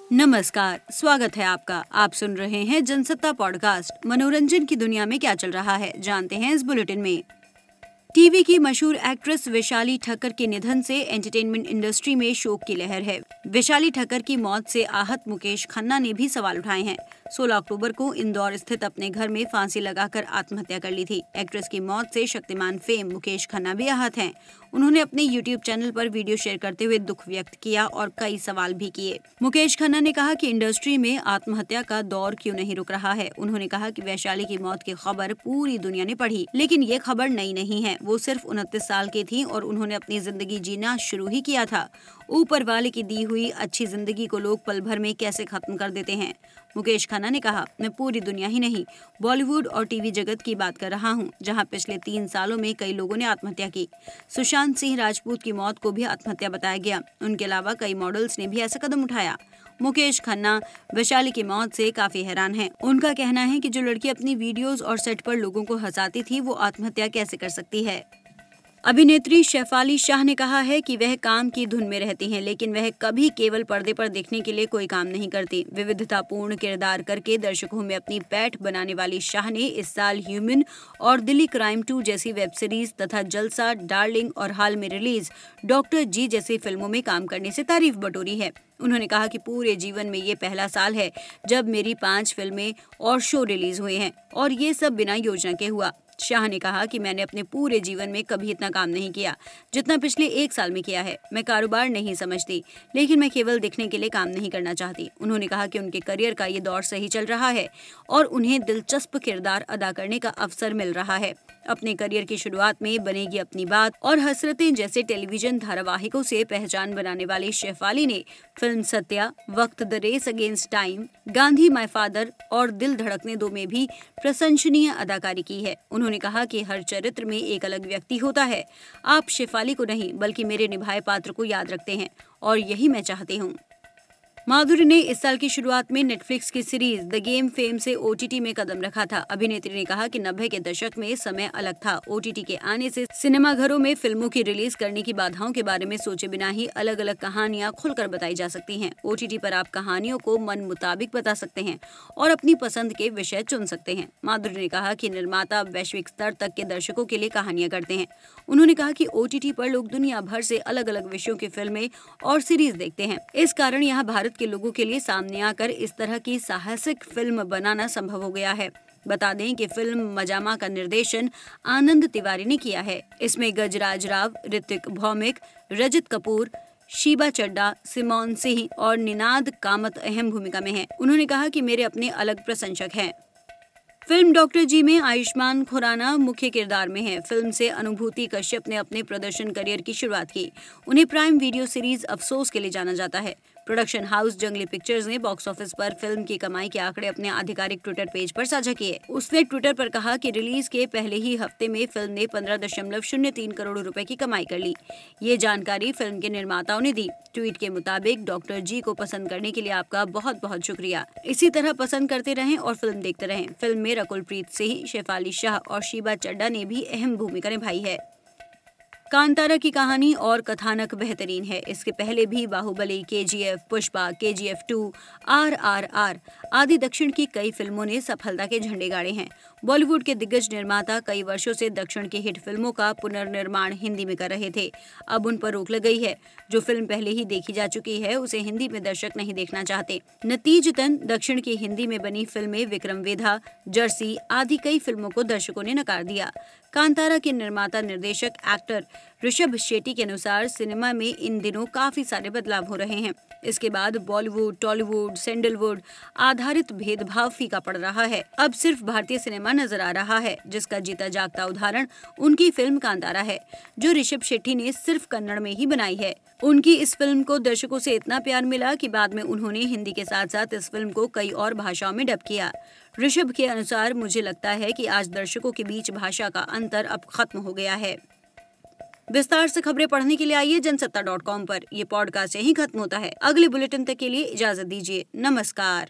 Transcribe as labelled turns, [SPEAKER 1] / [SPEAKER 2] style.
[SPEAKER 1] नमस्कार, स्वागत है आपका। आप सुन रहे हैं जनसत्ता पॉडकास्ट। मनोरंजन की दुनिया में क्या चल रहा है, जानते हैं इस बुलेटिन में। टीवी की मशहूर एक्ट्रेस वैशाली ठक्कर के निधन से एंटरटेनमेंट इंडस्ट्री में शोक की लहर है। वैशाली ठक्कर की मौत से आहत मुकेश खन्ना ने भी सवाल उठाए हैं। 16 अक्टूबर को इंदौर स्थित अपने घर में फांसी लगाकर आत्महत्या कर ली थी। एक्ट्रेस की मौत से शक्तिमान फेम मुकेश खन्ना भी आहत हैं। उन्होंने अपने YouTube चैनल पर वीडियो शेयर करते हुए दुख व्यक्त किया और कई सवाल भी किए। मुकेश खन्ना ने कहा कि इंडस्ट्री में आत्महत्या का दौर क्यों नहीं रुक रहा है। उन्होंने कहा कि वैशाली की मौत की खबर पूरी दुनिया ने पढ़ी, लेकिन ये खबर नई नहीं है। वो सिर्फ 29 साल की थी और उन्होंने अपनी जिंदगी जीना शुरू ही किया था। ऊपर वाले की दी हुई अच्छी जिंदगी को लोग पल भर में कैसे खत्म कर देते हैं। मुकेश खन्ना ने कहा, मैं पूरी दुनिया ही नहीं, बॉलीवुड और टीवी जगत की बात कर रहा हूं, जहां पिछले 3 सालों में कई लोगों ने आत्महत्या की। सुशांत सिंह राजपूत की मौत को भी आत्महत्या बताया गया। उनके अलावा कई मॉडल्स ने भी ऐसा कदम उठाया। मुकेश खन्ना वैशाली की मौत से काफी हैरान हैं। उनका कहना है कि जो लड़की अपनी वीडियोस और सेट पर लोगों को हंसाती थी, वो आत्महत्या कैसे कर सकती है। अभिनेत्री शेफाली शाह ने कहा है कि वह काम की धुन में रहती हैं, लेकिन वह कभी केवल पर्दे पर दिखने के लिए कोई काम नहीं करती। विविधतापूर्ण किरदार करके दर्शकों में अपनी पैठ बनाने वाली शाह ने इस साल ह्यूमन और दिल्ली क्राइम 2 जैसी वेब सीरीज तथा जलसा, डार्लिंग और हाल में रिलीज डॉक्टर जी जैसी फिल्मों में काम करने से तारीफ बटोरी है। उन्होंने कहा कि पूरे जीवन में ये पहला साल है जब मेरी 5 फिल्में और शो रिलीज हुए हैं और ये सब बिना योजना के हुआ। शाह ने कहा कि मैंने अपने पूरे जीवन में कभी इतना काम नहीं किया जितना पिछले 1 साल में किया है। मैं कारोबार नहीं समझती, लेकिन मैं केवल दिखने के लिए काम नहीं करना चाहती। उन्होंने कहा कि उनके करियर का ये दौर सही चल रहा है और उन्हें दिलचस्प किरदार अदा करने का अवसर मिल रहा है। अपने करियर की शुरुआत में बनेगी अपनी बात और हसरतें जैसे टेलीविजन धारावाहिकों से पहचान बनाने वाली शेफाली ने फिल्म Satya, Waqt, the race against time, Gandhi, my father और दिल धड़कने दो में भी प्रशंसनीय अदाकारी की है। उन्होंने कहा कि हर चरित्र में एक अलग व्यक्ति होता है। आप शेफाली को नहीं बल्कि मेरे निभाए पात्र को याद रखते हैं और यही मैं चाहती हूँ। माधुरी ने इस साल की शुरुआत में नेटफ्लिक्स की सीरीज द गेम फेम से OTT में कदम रखा था। अभिनेत्री ने कहा कि 90 के दशक में समय अलग था। OTT के आने से सिनेमाघरों में फिल्मों की रिलीज करने की बाधाओं के बारे में सोचे बिना ही अलग अलग कहानियां खुलकर बताई जा सकती हैं। OTT पर आप कहानियों को मन मुताबिक बता सकते हैं और अपनी पसंद के विषय चुन सकते हैं। माधुरी ने कहा कि निर्माता वैश्विक स्तर तक के दर्शकों के लिए कहानियां करते हैं। उन्होंने कहा कि OTT पर लोग दुनिया भर से अलग अलग विषयों की फिल्में और सीरीज देखते हैं। इस कारण यहाँ भारत के लोगों के लिए सामने आकर इस तरह की साहसिक फिल्म बनाना संभव हो गया है। बता दें कि फिल्म मजामा का निर्देशन आनंद तिवारी ने किया है। इसमें गजराज राव, ऋतिक भौमिक, रजत कपूर, शीबा चड्डा, सिमोन सिंह और निनाद कामत अहम भूमिका में हैं। उन्होंने कहा कि मेरे अपने अलग प्रशंसक हैं। फिल्म डॉक्टर जी में आयुष्मान खुराना मुख्य किरदार में है। फिल्म से अनुभूति कश्यप ने अपने प्रदर्शन करियर की शुरुआत की। उन्हें प्राइम वीडियो सीरीज अफसोस के लिए जाना जाता है। प्रोडक्शन हाउस जंगली पिक्चर्स ने बॉक्स ऑफिस पर फिल्म की कमाई के आंकड़े अपने आधिकारिक ट्विटर पेज पर साझा किए। उसने ट्विटर पर कहा कि रिलीज के पहले ही हफ्ते में फिल्म ने 15.03 करोड़ रुपए की कमाई कर ली। ये जानकारी फिल्म के निर्माताओं ने दी। ट्वीट के मुताबिक, डॉक्टर जी को पसंद करने के लिए आपका बहुत बहुत शुक्रिया। इसी तरह पसंद करते रहें और फिल्म देखते रहें। फिल्म में रकुल प्रीत सिंह, शेफाली शाह और शीबा चड्डा ने भी अहम भूमिका निभाई है। कांतारा की कहानी और कथानक बेहतरीन है। इसके पहले भी Baahubali, KGF, Pushpa, KGF 2, RRR आदि दक्षिण की कई फिल्मों ने सफलता के झंडे गाड़े हैं। बॉलीवुड के दिग्गज निर्माता कई वर्षों से दक्षिण की हिट फिल्मों का पुनर्निर्माण हिंदी में कर रहे थे। अब उन पर रोक लग गई है। जो फिल्म पहले ही देखी जा चुकी है, उसे हिंदी में दर्शक नहीं देखना चाहते। नतीजतन दक्षिण की हिंदी में बनी फिल्में विक्रम वेधा, जर्सी आदि कई फिल्मों को दर्शकों ने नकार दिया। कांतारा के निर्माता, निर्देशक, एक्टर ऋषभ शेट्टी के अनुसार सिनेमा में इन दिनों काफी सारे बदलाव हो रहे हैं। इसके बाद बॉलीवुड, टॉलीवुड, सैंडलवुड आधारित भेदभाव फीका पड़ रहा है। अब सिर्फ भारतीय सिनेमा नजर आ रहा है, जिसका जीता जागता उदाहरण उनकी फिल्म कांतारा है, जो ऋषभ शेट्टी ने सिर्फ कन्नड़ में ही बनाई है। उनकी इस फिल्म को दर्शकों से इतना प्यार मिला कि बाद में उन्होंने हिंदी के साथ साथ इस फिल्म को कई और भाषाओं में डब किया। ऋषभ के अनुसार, मुझे लगता है कि आज दर्शकों के बीच भाषा का अंतर अब खत्म हो गया है। विस्तार से खबरें पढ़ने के लिए आइए जनसत्ता.com पर। ये पॉडकास्ट यहीं खत्म होता है। अगले बुलेटिन तक के लिए इजाजत दीजिए। नमस्कार।